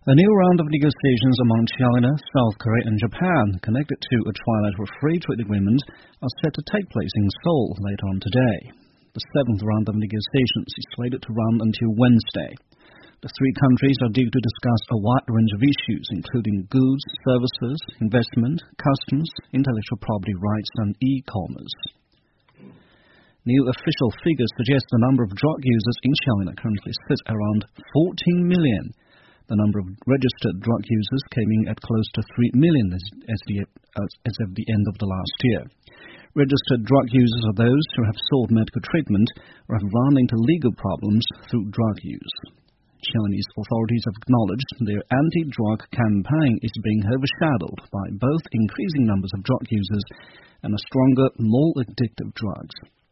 A new round of negotiations among China, South Korea and Japan connected to a trilateral free trade agreement are set to take place in Seoul later on today. The seventh round of negotiations is slated to run until Wednesday. The three countries are due to discuss a wide range of issues including goods, services, investment, customs, intellectual property rights and e-commerce. New official figures suggest the number of drug users in China currently sits around 14 million. The number of registered drug users came in at close to 3 million as of the end of the last year. Registered drug users are those who have sought medical treatment or have run into legal problems through drug use. Chinese authorities have acknowledged their anti-drug campaign is being overshadowed by both increasing numbers of drug users and a stronger, more addictive drugs.